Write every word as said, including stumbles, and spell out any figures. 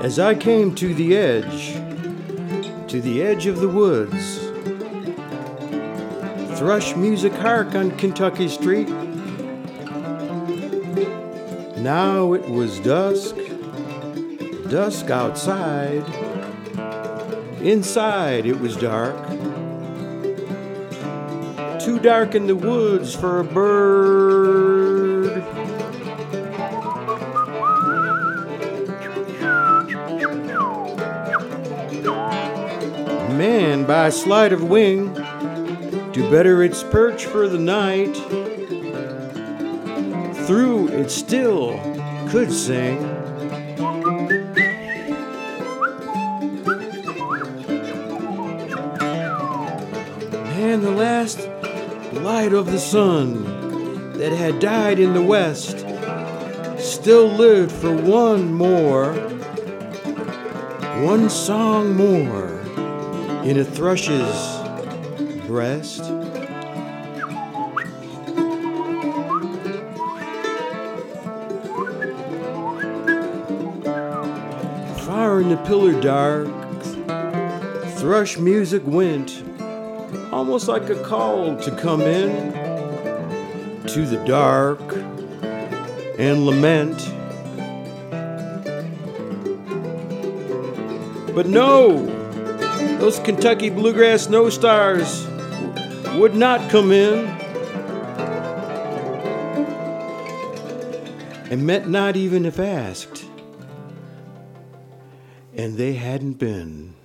As I came to the edge, to the edge of the woods, thrush music hark on Kentucky Street. Now it was dusk, dusk outside. Inside it was dark, too dark in the woods for a bird. Man, by a sleight of wing, to better its perch for the night, through it still could sing. Man, the last light of the sun that had died in the west still lived for one more, one song more in a thrush's breast. Far in the pillar dark, thrush music went, almost like a call to come in to the dark and lament. But no, those Kentucky bluegrass snow stars would not come in, and meant not even if asked, and they hadn't been.